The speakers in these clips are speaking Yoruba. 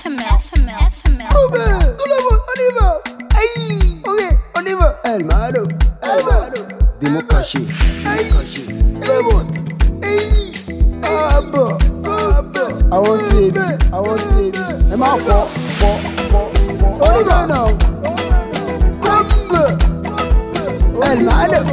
Robert, tout le monde, on y va. Aïe, ok, on y va. El Maro, Demo caché, tout le monde. Aïe, Abba. I want to be. I'm out for. On y va now. Robert, El Maro,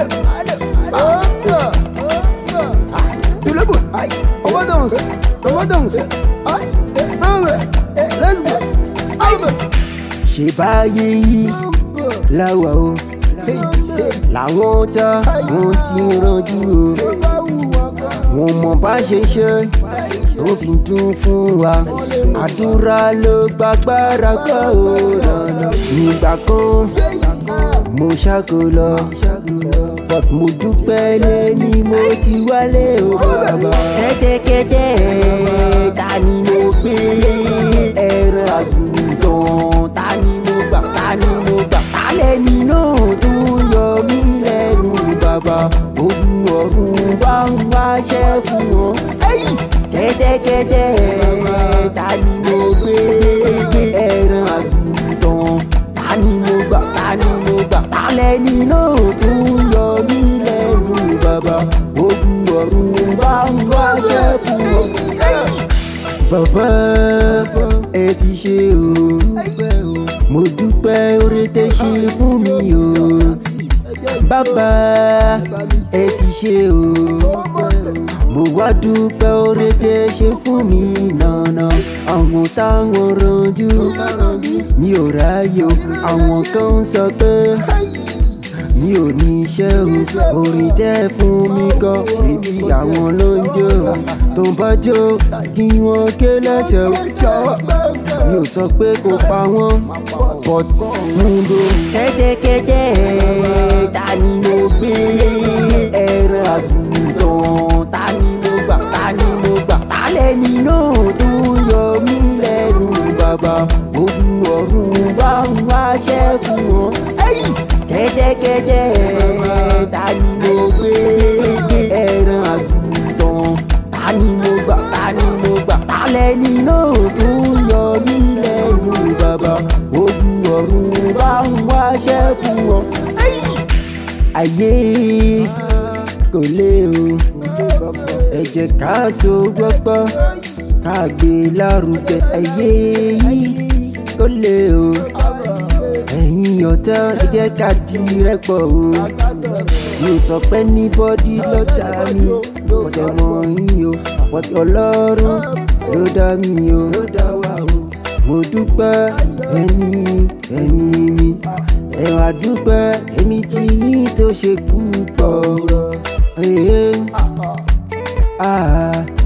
tout le monde. Aïe, on va danser. Aïe, let's go. Ṣé báyé yìí láwa o làwọn tá wọn ti rànjú o wọn mọ bá ṣe ṣe tó fi dún fún wa àdúrà ló gbàgbára gbà ó lọ́nà nígbà kan mo ṣáko lọ but mo dúpẹ́ lẹ́ni mo ti wálé o bàbá kẹ́tẹ́kẹ́tẹ́ ta ni mo gbé ẹran àgùntàn ta ni mo gbà tálẹ̀ nínú tó yọ mí lẹ́nu bàbá ogun ọ̀run bá ń wáṣẹ́ fún wọn kẹ́tẹ́kẹ́tẹ́ ta ni mo gbé ẹran àgùntàn ta ni mo gbà tálẹ̀ nínú tó yọ mí lẹ́nu bàbá ogun ọ̀run bá ń wáṣẹ́ fún wọn. Bàbá ẹ ti ṣe o mo dúpẹ́ oore tẹ́ ṣe fún mi o bàbá ẹ ti ṣe o mo wá dúpẹ́ oore tẹ́ ṣe fún mi nànà àwọn táwọn rànjú mi ò ráyè o àwọn kan ń sọ pé mi ò ní iṣẹ́ o orin tẹ́ fún mi kọ́ bíbí àwọn ló ń jó tó ń bá jó kí wọ́n ké lẹ́sẹ̀ o mi ò sọ pé kò pa wọ́n but múndò kẹ́tẹ́kẹ́tẹ́ ta ni mo gbé ẹran àgùntàn ta ni mo gbà tálẹ̀ nínú tó yọ mí lẹ́nu bàbá ogun ọ̀run bá ń wáṣẹ́ fún wọn kẹ́tẹ́kẹ́tẹ́ ta ni mo gbé ẹran àgùntàn ta ni mo gbà tálẹ̀ nínú tó yọ mí lẹ́nu bàbá ogun ọ̀run bá ń wáṣẹ́ fún wọn. Ayé kò lè o ẹ jẹ́ ká sowọ́pọ̀ ká gbé lárugẹ ayé yìí kò lè o ẹ̀yin ọ̀tá ẹ jẹ́ ká di rẹ́pọ̀ o mi ò sọ pé ní bọ́dí lọ́tà mi ọ̀sẹ̀ wọ̀nyí o pọ̀tí ọlọ́run ló dá mi o mo dúpẹ́ ẹ̀mí mi ẹ̀wà dúpẹ́ èmi tí yín tó ṣe púpọ̀.